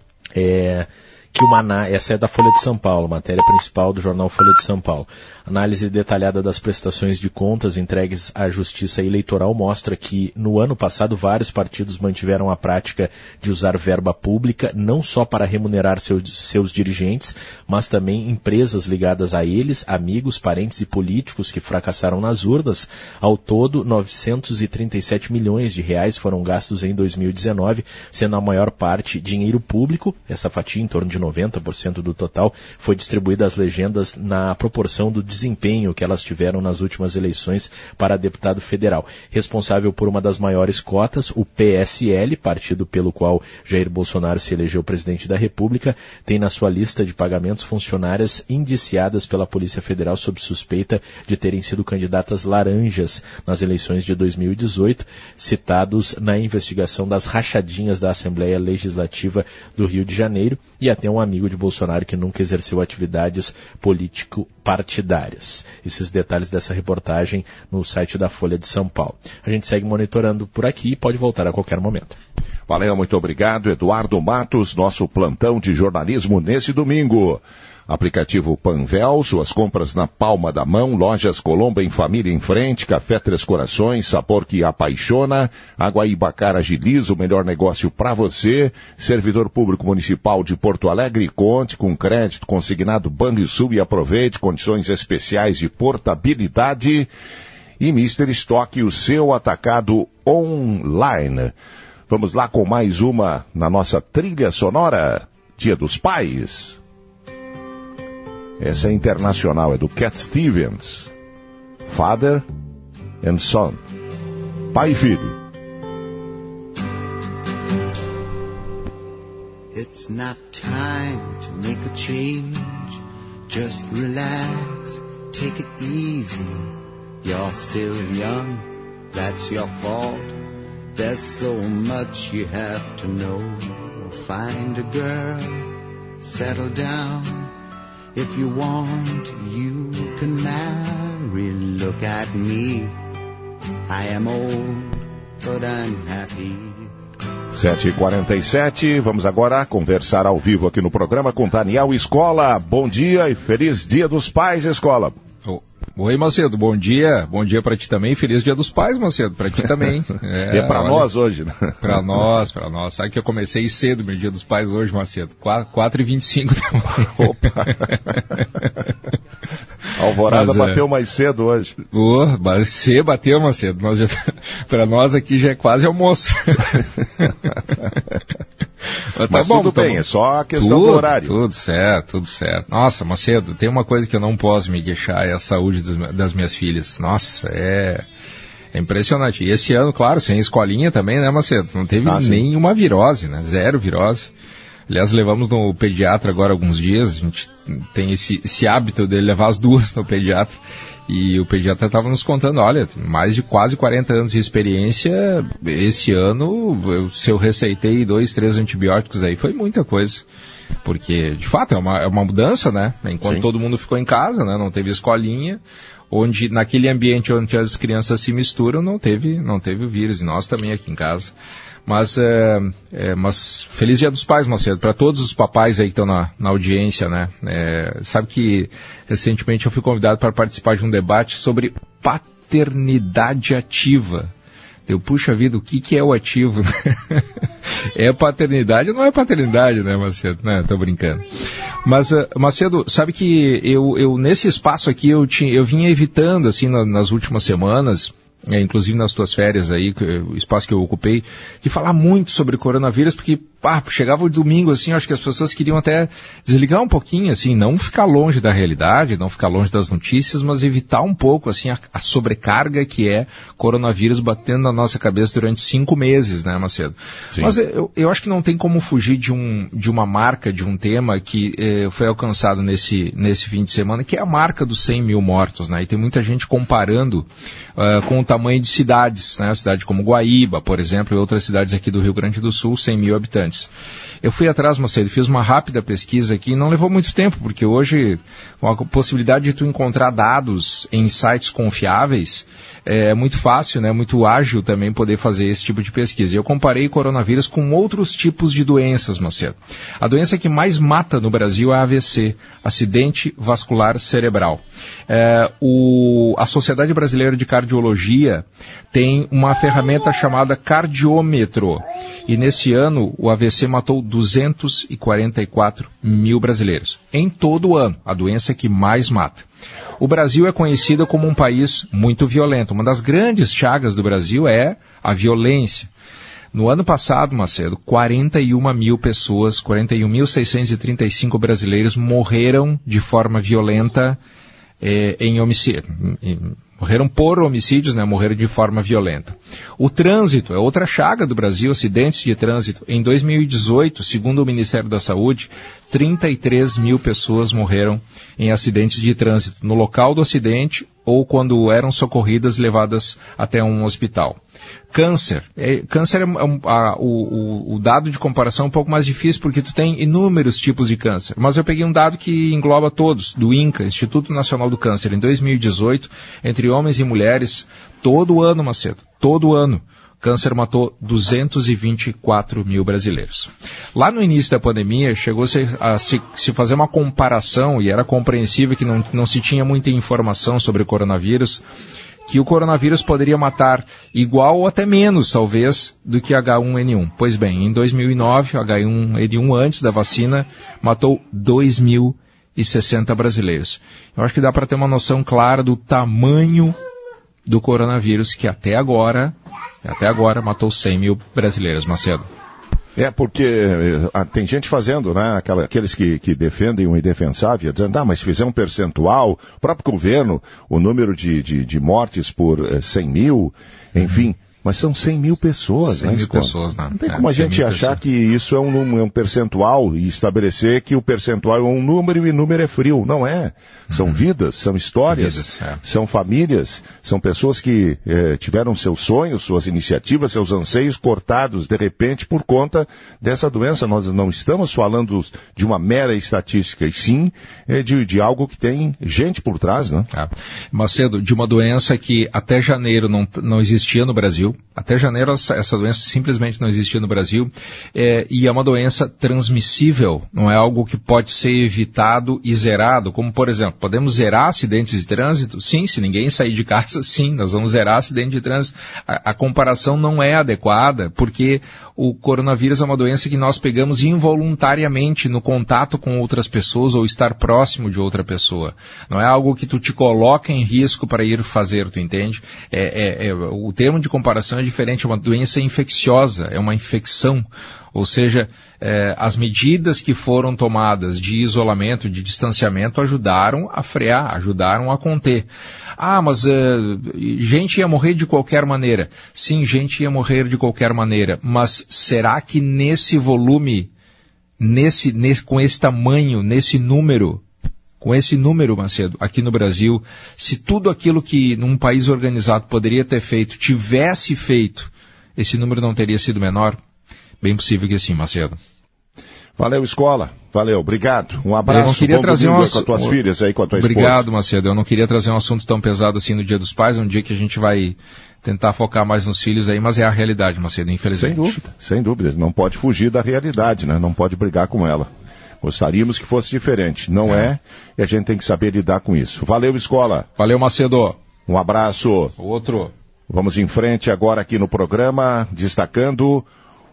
que essa é da Folha de São Paulo, matéria principal do jornal Folha de São Paulo. Análise detalhada das prestações de contas entregues à Justiça Eleitoral mostra que, no ano passado, vários partidos mantiveram a prática de usar verba pública, não só para remunerar seus dirigentes, mas também empresas ligadas a eles, amigos, parentes e políticos que fracassaram nas urnas. Ao todo, 937 milhões de reais foram gastos em 2019, sendo a maior parte dinheiro público. Essa fatia, em torno de 90% do total, foi distribuída às legendas na proporção do desempenho que elas tiveram nas últimas eleições para deputado federal. Responsável por uma das maiores cotas, o PSL, partido pelo qual Jair Bolsonaro se elegeu presidente da República, tem na sua lista de pagamentos funcionárias indiciadas pela Polícia Federal sob suspeita de terem sido candidatas laranjas nas eleições de 2018, citados na investigação das rachadinhas da Assembleia Legislativa do Rio de Janeiro, e até um amigo de Bolsonaro que nunca exerceu atividades político-partidárias. Esses detalhes dessa reportagem no site da Folha de São Paulo. A gente segue monitorando por aqui e pode voltar a qualquer momento. Valeu, muito obrigado, Eduardo Matos, nosso plantão de jornalismo nesse domingo. Aplicativo Panvel, suas compras na palma da mão, lojas Colombo em Família em Frente, Café Três Corações, sabor que apaixona, Aguaíbacara agiliza o melhor negócio para você, Servidor Público Municipal de Porto Alegre, conte com crédito consignado Banrisul e aproveite condições especiais de portabilidade, e Mr. Stock, o seu atacado online. Vamos lá com mais uma na nossa trilha sonora, Dia dos Pais. Essa é internacional, é do Cat Stevens. Father and Son. Pai e filho. It's not time to make a change. Just relax, take it easy. You're still young, that's your fault. There's so much you have to know. Find a girl, settle down. If you want, you can marry. Look at me, I am old, but unhappy. 7h47, vamos agora conversar ao vivo aqui no programa com Daniel Escola. Bom dia e feliz Dia dos Pais, Escola. Oi, Macedo, bom dia para ti também, feliz Dia dos Pais, Macedo, para ti também. É para nós hoje, né? Para nós, sabe que eu comecei cedo meu Dia dos Pais hoje, Macedo, 4h25 da manhã. Opa! A alvorada bateu mais cedo hoje. Você bateu, Macedo, para nós aqui já é quase almoço. Mas tá bom, tudo bem, é só a questão do horário. Tudo certo. Nossa, Macedo, tem uma coisa que eu não posso me queixar, é a saúde das minhas filhas. Nossa, é impressionante. E esse ano, claro, sem escolinha também, né, Macedo? Não teve nenhuma virose, né? 0 virose. Aliás, levamos no pediatra agora alguns dias, a gente tem esse hábito de levar as duas no pediatra. E o pediatra estava nos contando, olha, mais de quase 40 anos de experiência, esse ano, se eu receitei 2, 3 antibióticos aí, foi muita coisa. Porque, de fato, é uma mudança, né? Enquanto todo mundo ficou em casa, né? Não teve escolinha, onde, naquele ambiente onde as crianças se misturam, não teve o vírus, e nós também aqui em casa. Mas feliz Dia dos Pais, Macedo, para todos os papais aí que estão na audiência, né? Sabe que recentemente eu fui convidado para participar de um debate sobre paternidade ativa. Puxa vida, o que é o ativo? É paternidade ou não é paternidade, né, Macedo? Não, tô brincando. Mas, Macedo, sabe que eu nesse espaço aqui, eu vinha evitando, assim, nas últimas semanas, inclusive nas tuas férias aí, o espaço que eu ocupei, de falar muito sobre coronavírus, porque chegava o domingo, assim, acho que as pessoas queriam até desligar um pouquinho, assim, não ficar longe da realidade, não ficar longe das notícias, mas evitar um pouco, assim, a sobrecarga que é coronavírus batendo na nossa cabeça durante 5 meses, né, Macedo? Sim. Mas eu acho que não tem como fugir de uma marca, de um tema que foi alcançado nesse fim de semana, que é a marca dos 100 mil mortos, né? E tem muita gente comparando com o tamanho de cidades, né? Cidade como Guaíba, por exemplo, e outras cidades aqui do Rio Grande do Sul, 100 mil habitantes. Eu fui atrás, Macedo, fiz uma rápida pesquisa aqui e não levou muito tempo, porque hoje com a possibilidade de tu encontrar dados em sites confiáveis é muito fácil, né? Muito ágil também poder fazer esse tipo de pesquisa. Eu comparei coronavírus com outros tipos de doenças, Macedo. A doença que mais mata no Brasil é a AVC, acidente vascular cerebral. A Sociedade Brasileira de Cardiologia tem uma ferramenta chamada cardiômetro, e nesse ano o AVC matou 244 mil brasileiros. Em todo o ano, a doença que mais mata. O Brasil é conhecido como um país muito violento. Uma das grandes chagas do Brasil é a violência. No ano passado, Macedo, 41 mil pessoas, 41.635 brasileiros morreram de forma violenta em homicídio. Morreram por homicídios, né? Morreram de forma violenta. O trânsito é outra chaga do Brasil, acidentes de trânsito. Em 2018, segundo o Ministério da Saúde, 33 mil pessoas morreram em acidentes de trânsito, no local do acidente ou quando eram socorridas levadas até um hospital. Câncer. Câncer o dado de comparação é um pouco mais difícil porque tu tem inúmeros tipos de câncer. Mas eu peguei um dado que engloba todos, do INCA, Instituto Nacional do Câncer. Em 2018, entre homens e mulheres, todo ano, Macedo, todo ano, câncer matou 224 mil brasileiros. Lá no início da pandemia, chegou-se a se fazer uma comparação, e era compreensível que não se tinha muita informação sobre o coronavírus, que o coronavírus poderia matar igual ou até menos, talvez, do que H1N1. Pois bem, em 2009, H1N1, antes da vacina, matou 2.060 brasileiros. Eu acho que dá para ter uma noção clara do tamanho do coronavírus, que até agora matou 100 mil brasileiros, Macedo. Porque tem gente fazendo, né, aqueles que defendem o indefensável, dizendo, mas se fizer um percentual, o próprio governo, o número de mortes por 100 mil, enfim, Mas são 100 mil pessoas, 100 mil pessoas, né? Não tem como a gente achar que isso é um percentual e estabelecer que o percentual é um número e o número é frio. Não é. São vidas, são histórias, são famílias, são pessoas que tiveram seus sonhos, suas iniciativas, seus anseios cortados de repente por conta dessa doença. Nós não estamos falando de uma mera estatística, e sim de algo que tem gente por trás, né? Macedo, de uma doença que até janeiro não existia no Brasil. Até janeiro essa doença simplesmente não existia no Brasil, e é uma doença transmissível, não é algo que pode ser evitado e zerado, como por exemplo, podemos zerar acidentes de trânsito? Sim, se ninguém sair de casa, sim, nós vamos zerar acidente de trânsito. A comparação não é adequada, porque o coronavírus é uma doença que nós pegamos involuntariamente no contato com outras pessoas ou estar próximo de outra pessoa. Não é algo que tu te coloca em risco para ir fazer, tu entende? O termo de comparação é diferente, é uma doença infecciosa, é uma infecção, ou seja, as medidas que foram tomadas de isolamento, de distanciamento, ajudaram a frear, ajudaram a conter. Mas gente ia morrer de qualquer maneira. Sim, gente ia morrer de qualquer maneira, mas será que nesse volume, com esse tamanho, nesse número, com esse número, Macedo, aqui no Brasil, se tudo aquilo que num país organizado poderia ter feito, tivesse feito, esse número não teria sido menor? Bem possível que sim, Macedo. Valeu, escola. Valeu, obrigado. Um abraço. Eu não queria trazer com as tuas filhas aí, com a tua esposa. Obrigado, Macedo. Eu não queria trazer um assunto tão pesado assim no Dia dos Pais, um dia que a gente vai tentar focar mais nos filhos aí, mas é a realidade, Macedo, infelizmente. Sem dúvida. Não pode fugir da realidade, né? Não pode brigar com ela. Gostaríamos que fosse diferente. Não é, e a gente tem que saber lidar com isso. Valeu, escola. Valeu, Macedo. Um abraço. Outro. Vamos em frente agora aqui no programa, destacando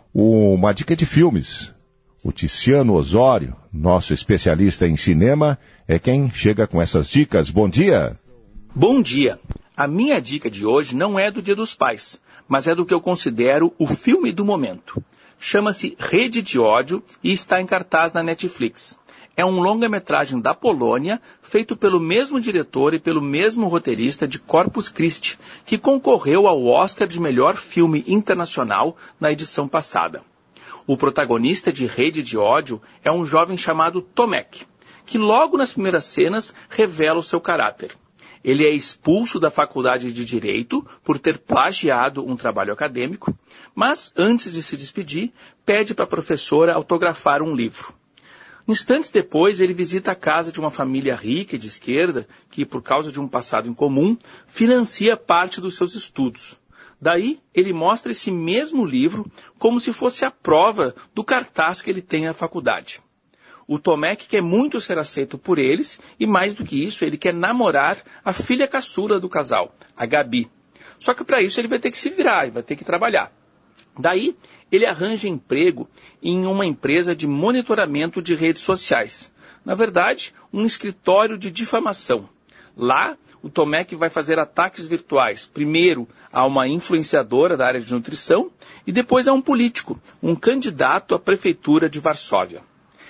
uma dica de filmes. O Tiziano Osório, nosso especialista em cinema, é quem chega com essas dicas. Bom dia. Bom dia. A minha dica de hoje não é do Dia dos Pais, mas é do que eu considero o filme do momento. Chama-se Rede de Ódio e está em cartaz na Netflix. É um longa-metragem da Polônia, feito pelo mesmo diretor e pelo mesmo roteirista de Corpus Christi, que concorreu ao Oscar de melhor filme internacional na edição passada. O protagonista de Rede de Ódio é um jovem chamado Tomek, que logo nas primeiras cenas revela o seu caráter. Ele é expulso da faculdade de Direito por ter plagiado um trabalho acadêmico, mas antes de se despedir, pede para a professora autografar um livro. Instantes depois, ele visita a casa de uma família rica e de esquerda que, por causa de um passado em comum, financia parte dos seus estudos. Daí, ele mostra esse mesmo livro como se fosse a prova do cartaz que ele tem na faculdade. O Tomek quer muito ser aceito por eles e, mais do que isso, ele quer namorar a filha caçula do casal, a Gabi. Só que para isso ele vai ter que se virar e vai ter que trabalhar. Daí, ele arranja emprego em uma empresa de monitoramento de redes sociais. Na verdade, um escritório de difamação. Lá, o Tomek vai fazer ataques virtuais, primeiro a uma influenciadora da área de nutrição e depois a um político, um candidato à prefeitura de Varsóvia.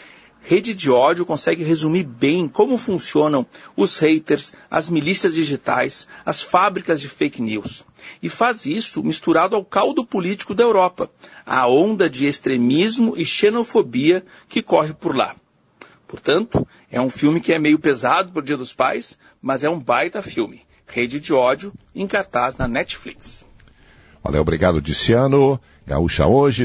Rede de Ódio consegue resumir bem como funcionam os haters, as milícias digitais, as fábricas de fake news. E faz isso misturado ao caldo político da Europa, a onda de extremismo e xenofobia que corre por lá. Portanto, é um filme que é meio pesado para o Dia dos Pais, mas é um baita filme. Rede de Ódio, em cartaz na Netflix. Valeu, obrigado, Tiziano. Gaúcha hoje,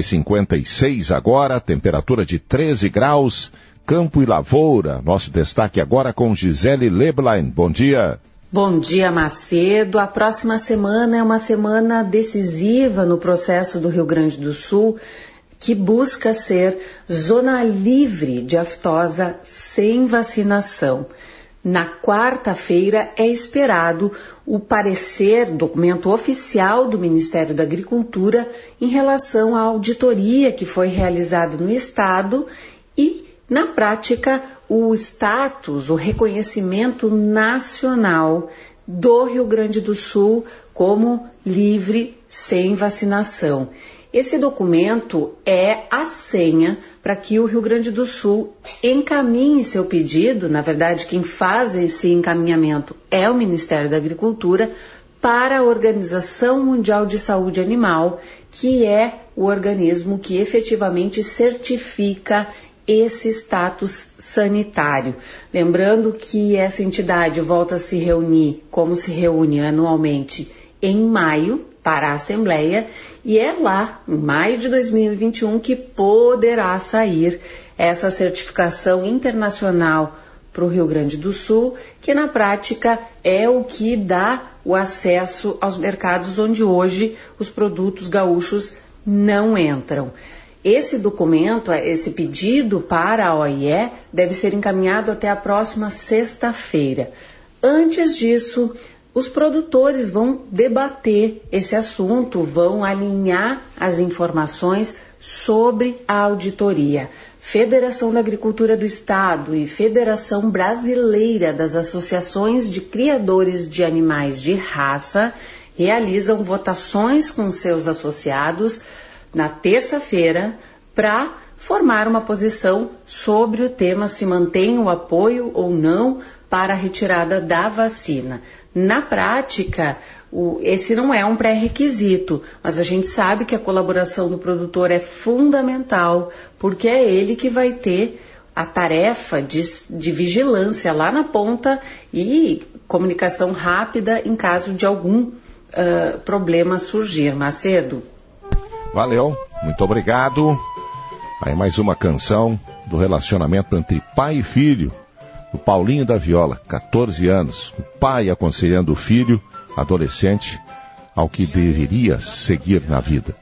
7h56 agora, temperatura de 13 graus, Campo e Lavoura. Nosso destaque agora com Gisele Leblain. Bom dia. Bom dia, Macedo. A próxima semana é uma semana decisiva no processo do Rio Grande do Sul, que busca ser zona livre de aftosa sem vacinação. Na quarta-feira é esperado o parecer, documento oficial do Ministério da Agricultura em relação à auditoria que foi realizada no Estado e, na prática, o status, o reconhecimento nacional do Rio Grande do Sul como livre sem vacinação. Esse documento é a senha para que o Rio Grande do Sul encaminhe seu pedido, na verdade quem faz esse encaminhamento é o Ministério da Agricultura, para a Organização Mundial de Saúde Animal, que é o organismo que efetivamente certifica esse status sanitário. Lembrando que essa entidade volta a se reunir, como se reúne anualmente, em maio, para a Assembleia, e é lá, em maio de 2021, que poderá sair essa certificação internacional para o Rio Grande do Sul, que na prática é o que dá o acesso aos mercados onde hoje os produtos gaúchos não entram. Esse documento, esse pedido para a OIE, deve ser encaminhado até a próxima sexta-feira. Antes disso, os produtores vão debater esse assunto, vão alinhar as informações sobre a auditoria. Federação da Agricultura do Estado e Federação Brasileira das Associações de Criadores de Animais de Raça realizam votações com seus associados na terça-feira para formar uma posição sobre o tema, se mantém o apoio ou não para a retirada da vacina. Na prática, esse não é um pré-requisito, mas a gente sabe que a colaboração do produtor é fundamental, porque é ele que vai ter a tarefa de vigilância lá na ponta e comunicação rápida em caso de algum problema surgir. Macedo. Valeu, muito obrigado. Aí mais uma canção do relacionamento entre pai e filho, do Paulinho da Viola, 14 anos, o pai aconselhando o filho, adolescente, ao que deveria seguir na vida.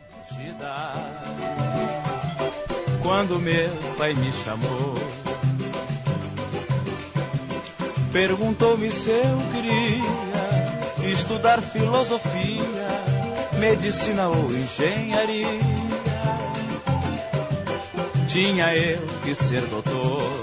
Quando meu pai me chamou, perguntou-me se eu queria estudar filosofia, medicina ou engenharia. Tinha eu que ser doutor.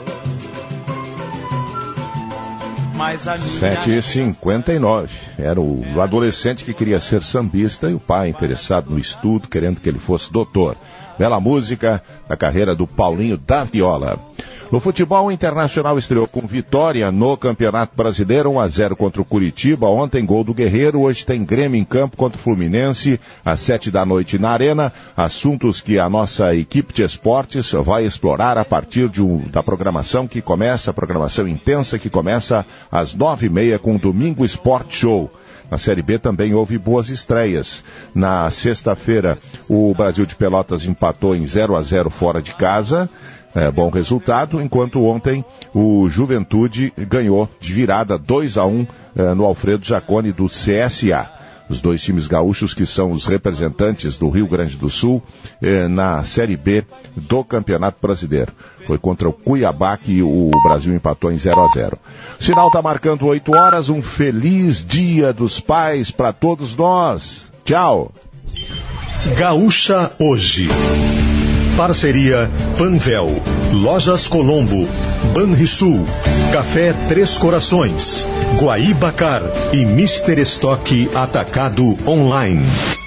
7h59. Era o adolescente que queria ser sambista e o pai interessado no estudo, querendo que ele fosse doutor. Bela música da carreira do Paulinho da Viola. No futebol, o Internacional estreou com vitória no Campeonato Brasileiro, 1-0 contra o Curitiba. Ontem, gol do Guerreiro. Hoje tem Grêmio em campo contra o Fluminense, às 7h na Arena. Assuntos que a nossa equipe de esportes vai explorar a partir da programação que começa, a programação intensa que começa às 9h30 com o Domingo Sport Show. Na Série B também houve boas estreias. Na sexta-feira, o Brasil de Pelotas empatou em 0-0 fora de casa. Bom resultado, enquanto ontem o Juventude ganhou de virada 2-1 no Alfredo Jaconi do CSA. Os dois times gaúchos que são os representantes do Rio Grande do Sul na Série B do Campeonato Brasileiro. Foi contra o Cuiabá que o Brasil empatou em 0-0. O sinal está marcando 8 horas. Um feliz Dia dos Pais para todos nós. Tchau. Gaúcha Hoje. Parceria Panvel, Lojas Colombo, Banrisul, Café Três Corações, Guaíba Car e Mister Estoque Atacado Online.